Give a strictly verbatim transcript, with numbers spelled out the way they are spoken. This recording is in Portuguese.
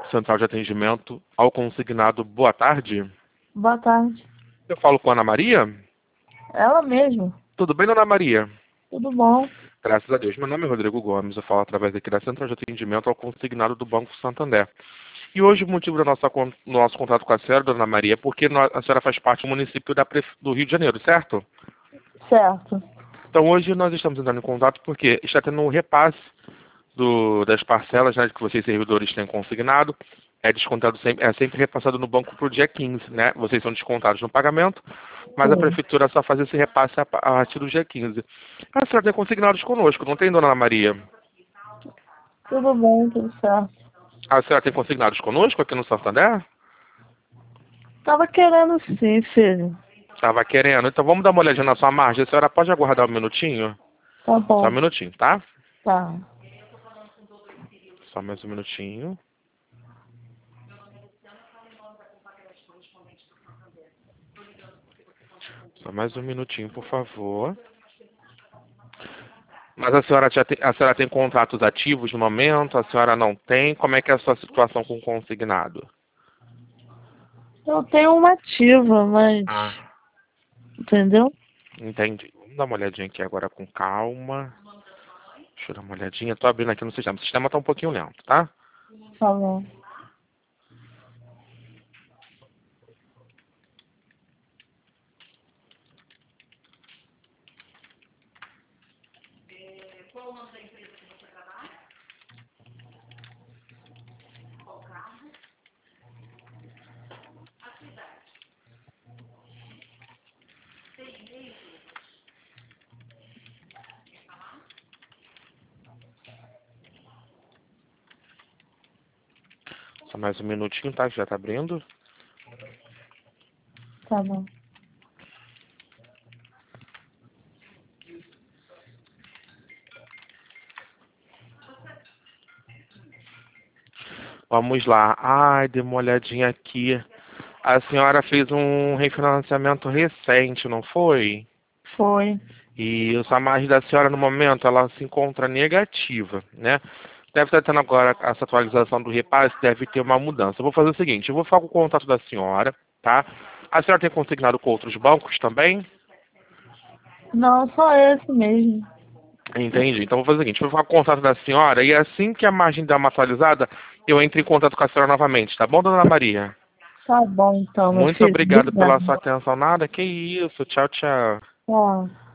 Central de Atendimento ao Consignado. Boa tarde. Boa tarde. Eu falo com a Ana Maria? Ela mesma. Tudo bem, Ana Maria? Tudo bom? Graças a Deus. Meu nome é Rodrigo Gomes. Eu falo através aqui da Central de Atendimento ao Consignado do Banco Santander. E hoje o motivo do nosso, do nosso contato com a senhora, Dona Maria, é porque a senhora faz parte do município da, do Rio de Janeiro, certo? Certo. Então hoje nós estamos entrando em contato porque está tendo um repasse do, das parcelas, né, que vocês servidores têm consignado. É descontado sempre, é sempre repassado no banco para o dia quinze, né? Vocês são descontados no pagamento, mas Sim. a prefeitura só faz esse repasse a, a partir do dia quinze. A senhora tem consignados conosco, não tem, Dona Ana Maria? Tudo bem, tudo certo. A senhora tem consignados conosco aqui no Santander? Tava querendo sim, filho. Estava querendo. Então vamos dar uma olhadinha na sua margem. A senhora pode aguardar um minutinho? Tá bom. Só um minutinho, tá? Tá. Só mais um minutinho. Só mais um minutinho, por favor. Mas a senhora, já tem, a senhora tem contratos ativos no momento? A senhora não tem? Como é que é a sua situação com o consignado? Eu tenho uma ativa, mas... Ah, Entendeu? entendi. Vamos dar uma olhadinha aqui agora com calma. Deixa eu dar uma olhadinha. Estou abrindo aqui no sistema. O sistema está um pouquinho lento, tá? Tá bom. Só mais um minutinho, tá? Já está abrindo. Tá bom. Vamos lá. Ai, dê uma olhadinha aqui. A senhora fez um refinanciamento recente, não foi? Foi. E a sua margem da senhora, no momento, ela se encontra negativa, né? Deve estar tendo agora essa atualização do repasse, deve ter uma mudança. Eu vou fazer o seguinte, eu vou falar com o contato da senhora, tá? A senhora tem consignado com outros bancos também? Não, só esse mesmo. Entendi. Então vou fazer o seguinte, eu vou falar com o contato da senhora e assim que a margem der uma atualizada, eu entro em contato com a senhora novamente, tá bom, Dona Maria? Tá bom, então, meu Muito filho. obrigado pela Obrigada. sua atenção. Nada, que isso. Tchau, tchau. Tchau.